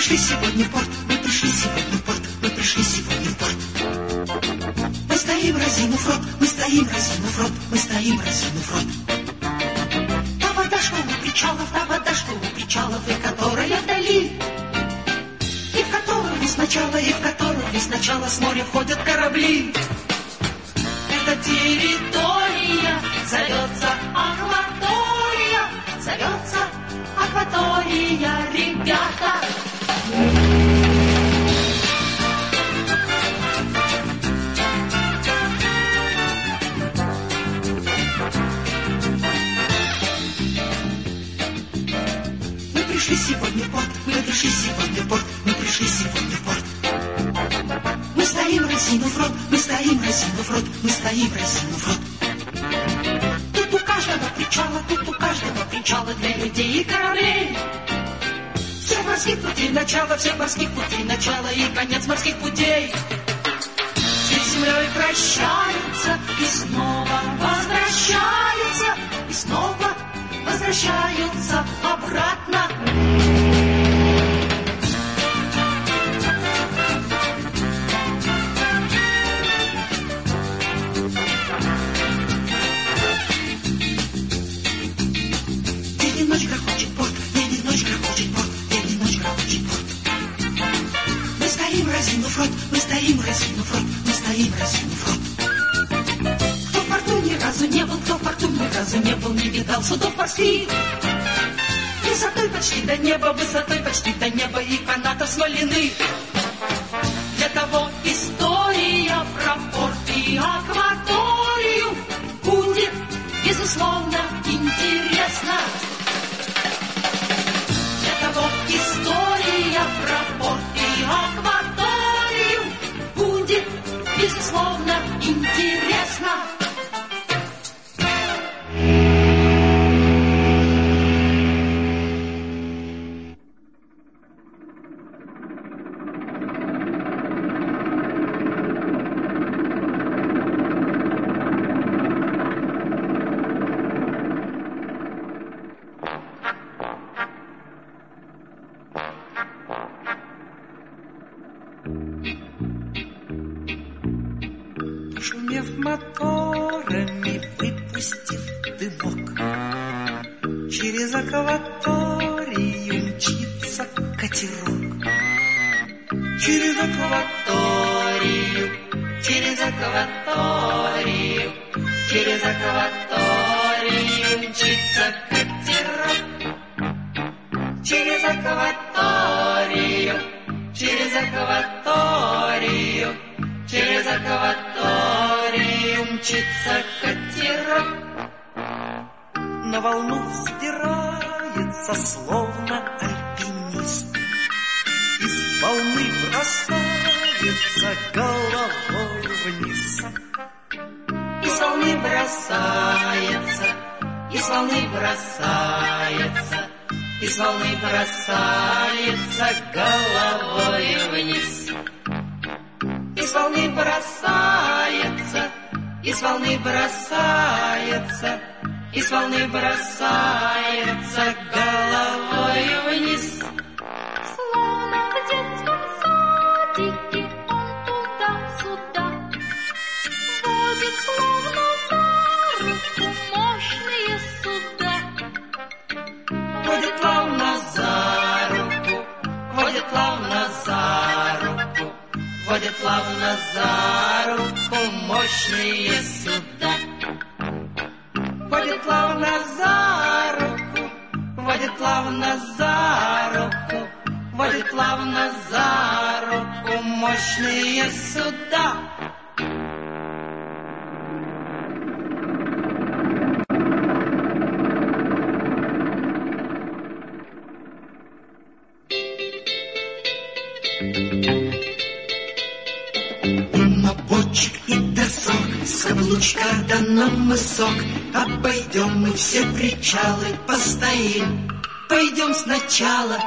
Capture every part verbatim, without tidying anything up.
пришли сегодня в порт, мы пришли сегодня в порт, мы пришли сегодня в порт. Мы стоим, разинув рот, мы стоим, разинув рот, мы стоим, разинув рот. Та вода, что у причалов, та вода, что у причалов, и которая вдали, и в которую сначала, и в которую сначала с моря входят корабли. Эта территория зовется акватория, зовется акватория, ребята. Мы пришли сегодня в порт, мы пришли сегодня в порт, мы пришли сегодня в порт. Мы стоим, разинув рот, мы стоим, разинув рот, мы стоим, разинув рот. Тут у каждого причала, тут у каждого причала для людей и кораблей. Всех морских путей начало, всех морских путей начало и конец морских путей. Все с землей прощаются и снова возвращаются, и снова возвращаются обратно. День и ночь грохочет порт, день и ночь грохочет порт, день и ночь грохочет порт. Мы стоим, разинув рот, мы стоим, разинув рот, мы стоим, разинув рот. Кто в порту ни разу не был, кто в порту ни разу не был, не видал судов морских. Высотой почти до неба, высотой почти до неба и канатов смоляных. Для того история про порт и акваторию будет, безусловно, интересна. Для того история про порт и акваторию будет, безусловно, интересна. Шумев моторами, выпустив дымок, через акваторию мчится катерок. Через акваторию, через акваторию, через акваторию мчится катерок. Через акваторию, через акваторию, через акваторию мчится катерок. На волну взбирается, словно альпинист, из волны бросается головой вниз. Из волны бросается, из волны бросается, из волны бросается головой вниз. Из волны бросается, из волны бросается, из волны бросается головой вниз. Словно в детском садике он туда-сюда водит словно за руку мощные суда. Водит плавно за руку, водит плавно за руку, водит плавно за руку мощные суда. Водит плавно за руку, водит плавно за руку, водит плавно за руку мощные суда. Бочек и досок, с каблучка да на мысок. Обойдем мы все причалы, постоим, пойдем сначала.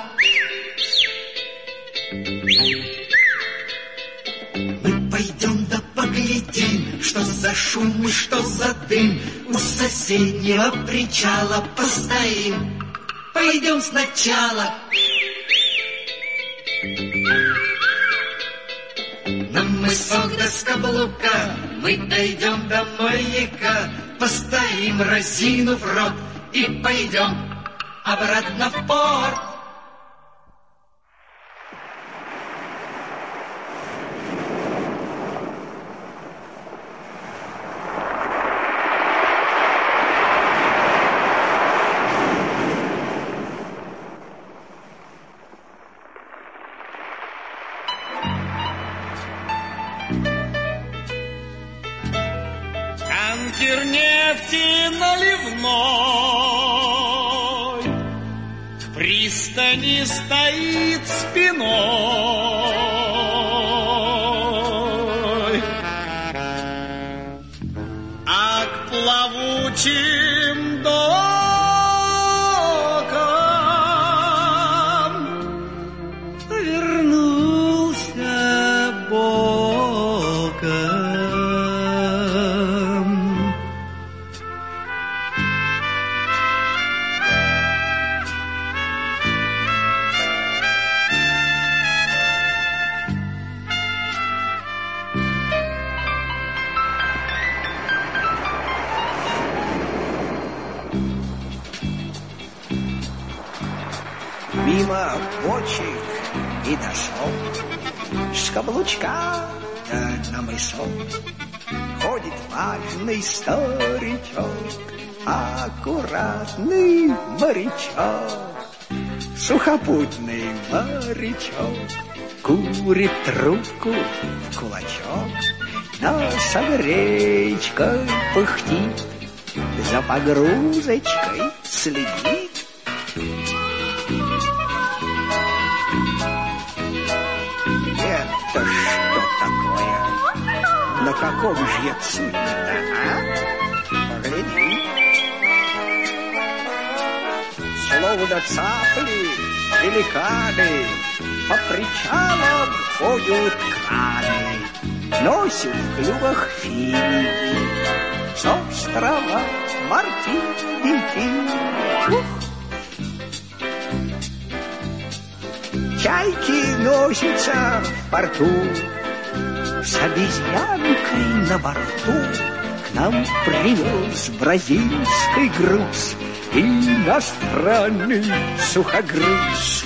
Мы пойдем да поглядим, что за шум и что за дым. У соседнего причала постоим, пойдем сначала. мысок до скоблука, мы дойдем до маяка, постоим, разинув рот, и пойдем обратно в порт. Танкер нефти наливной к пристани стоит спиной, а к плавучим докам вернулся боком. Мимо бочек и дошел, с каблучка да на мысок ходит важный старичок, аккуратный морячок, сухопутный морячок, курит трубку в кулачок, но с огречкой пыхтит, за погрузочкой следит. Это что такое? На каком же я судне-то, а? Погляди. Словно цапли, великаны, по причалам ходят краны, носят в клювах финики с острова Мартиники. Ух! Чайки носятся в порту, с обезьянкой на борту к нам привез бразильский груз иностранный сухогруз.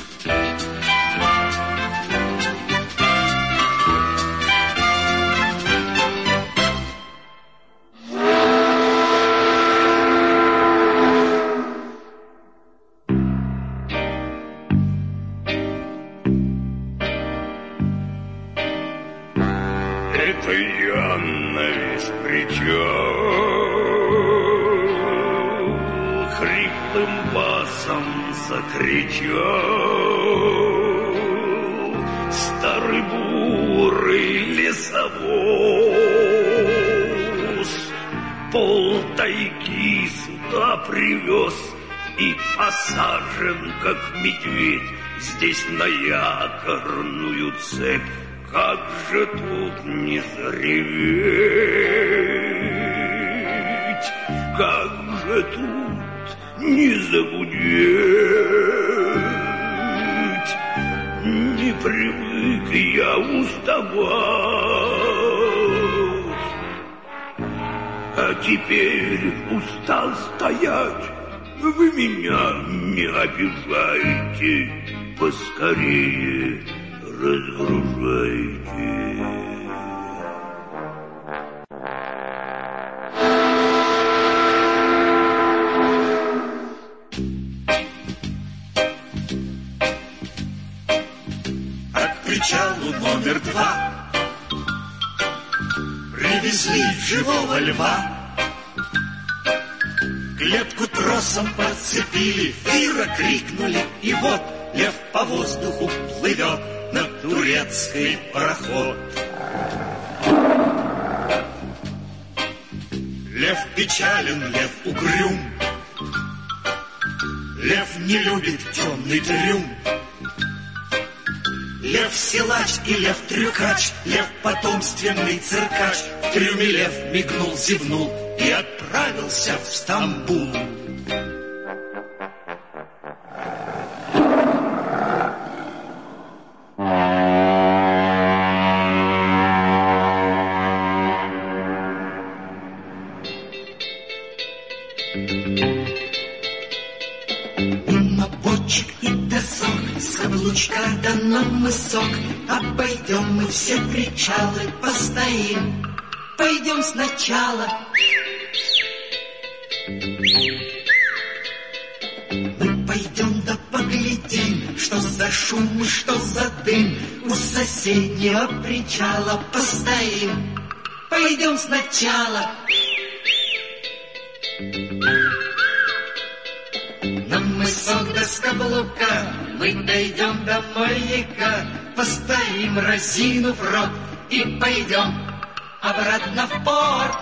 Это я на весь причал хриплым басом закричал: старый бурый лесовоз полтайги сюда привез и посажен, как медведь, здесь на якорную цепь. Как же тут не зареветь, как же тут не загудеть? Не привык я уставать, а теперь устал стоять. Вы меня не обижайте, поскорее разгружайте. А к причалу номер два привезли живого льва. Клетку тросом подцепили, Фира крикнули, и вот лев по воздуху плывет на турецкий пароход. Лев печален, лев угрюм, лев не любит темный трюм. Лев силач и лев трюкач, лев потомственный циркач. В трюме лев мигнул, зевнул и отправился в Стамбул. молоточек и досок, с каблучка да на мысок. Обойдем мы все причалы, постоим. Пойдем сначала. Мы пойдем да поглядим, что за шум и что за дым. У соседнего причала постоим. Пойдем сначала. На мысок да с каблука мы дойдем до маяка. Постоим, разинув рот, и пойдем обратно в порт.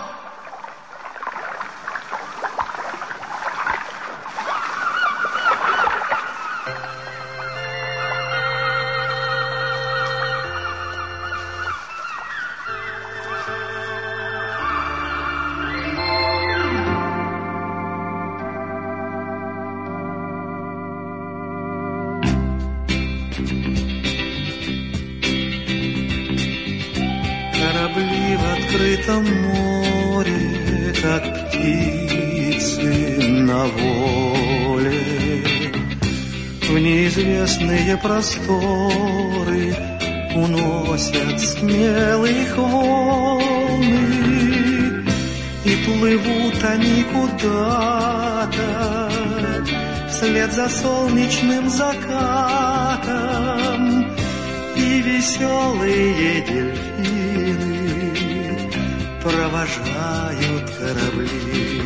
Корабли в открытом море, как птицы на воле, в неизвестные просторы уносят смелых волны, и плывут они куда-то вслед за солнечным закатом, и веселые дельфины провожают корабли.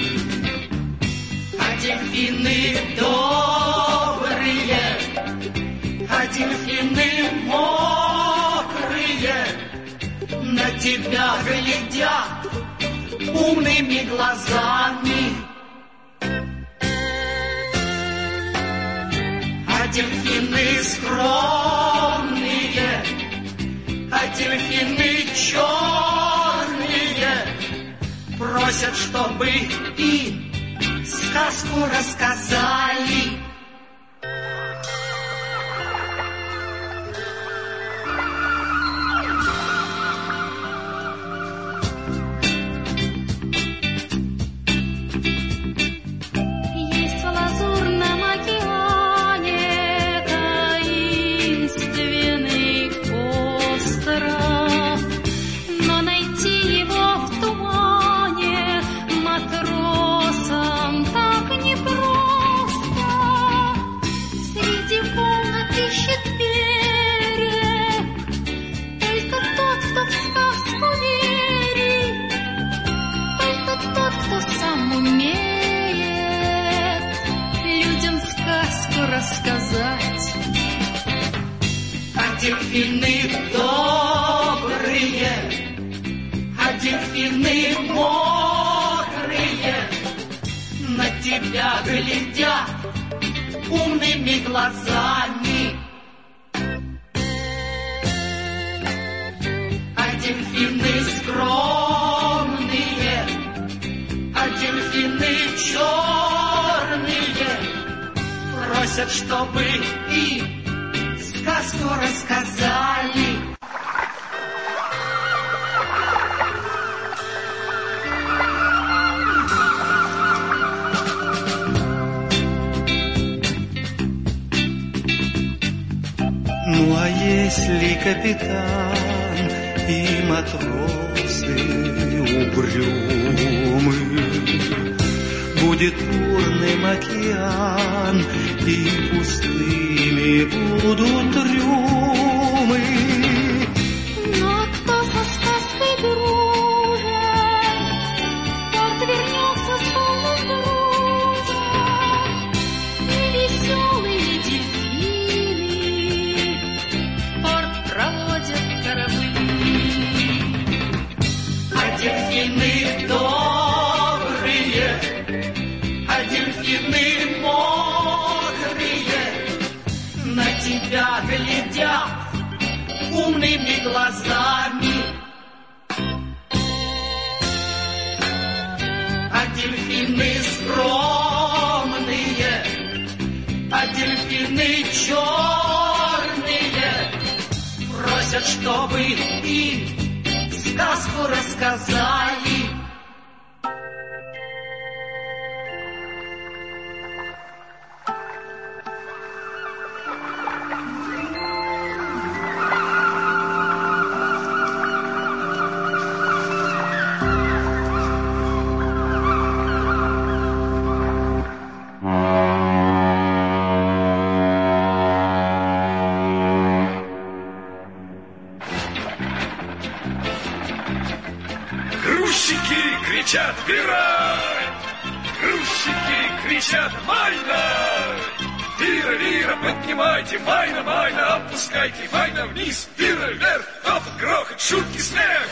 А дельфины добрые, а дельфины мокрые, на тебя глядят умными глазами. А дельфины скромные, а дельфины черные, просят, чтобы им сказку рассказали. Есть в лазурном океане таинственный остров, но найти его в тумане матросам так непросто. Среди волн ищет берег только тот, кто в сказку верит, только тот, кто сам умеет людям сказку рассказать. А дельфины добрые, а дельфины мокрые, на тебя глядят умными глазами. А дельфины скромные, а дельфины черные, просят, чтобы им сказку рассказали. Ну а если капитан и матросы угрюмы, будет бурным океан, и пустыми будут трюмы. Но кто со сказкой дружит, порт вернется с полным грузом, и веселые дельфины порт проводят корабли. А дельфины добрые, а дельфины мокрые, на тебя глядят умными глазами. А дельфины скромные, а дельфины черные, просят, чтобы им сказку рассказали. кричат «Пирай!», грузчики кричат «Майна!». Вира, вира, поднимайте, майна, майна, опускайте, майна вниз, вира вверх, топот, грохот, шутки, смех.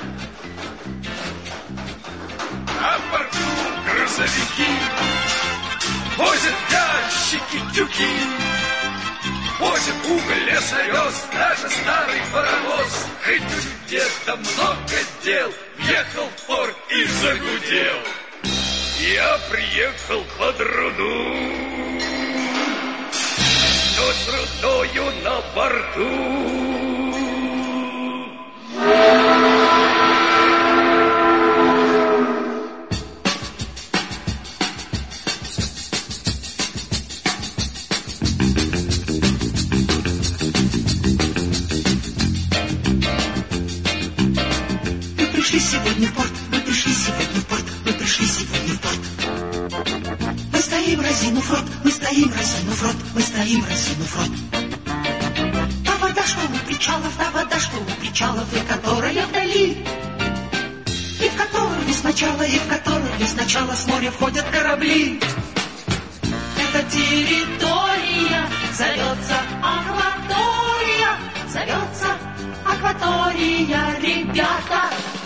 А в порту грузовики возят ящики, тюки, возят уголь, лес, овес, даже старый паровоз. Хоть где-то много дел, въехал в порт и загудел. Я приехал по труду, но с трудою на борту. Мы пришли сегодня в порт, мы пришли сегодня в порт, мы пришли сегодня в порт. Мы стоим, разинув рот, мы стоим, разинув рот, мы стоим, разинув рот. Та вода, что у причалов, та вода, что у причалов, и которая вдали, и в которую сначала, и в которую сначала с моря входят корабли. Эта территория зовется акватория, зовется акватория, ребята.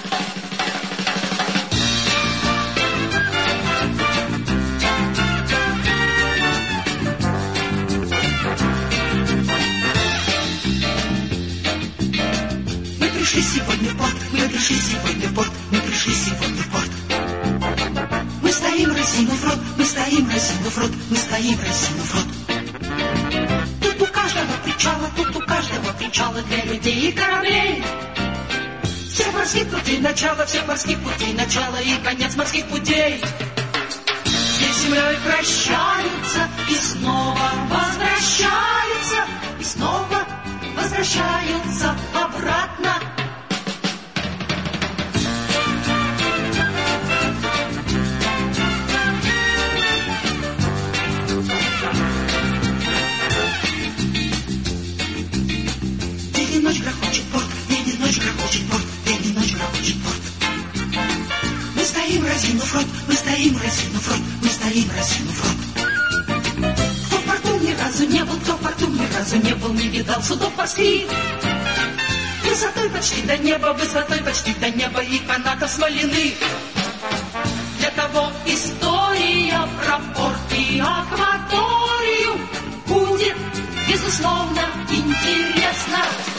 Мы пришли сегодня в порт, мы пришли сегодня в порт, мы пришли сегодня в порт. Мы стоим, разинув рот, мы стоим, разинув рот, мы стоим, разинув рот. Тут у каждого причала, тут у каждого причала для людей и кораблей. Всех морских путей начало, всех морских путей начало и конец морских путей. Здесь с землей прощаются и снова возвращаются, и снова возвращаются обратно. День и ночь грохочет порт, день и ночь грохочет порт, день и ночь грохочет порт. Мы стоим, разинув рот, мы стоим, разинув рот, мы стоим, разинув рот. Кто в порту ни разу не был, кто в порту ни разу не был, не видал судов морских. Высотой почти до неба, высотой почти до неба и канатов смоляных. Для того история про порт и акваторию будет, безусловно, интересна.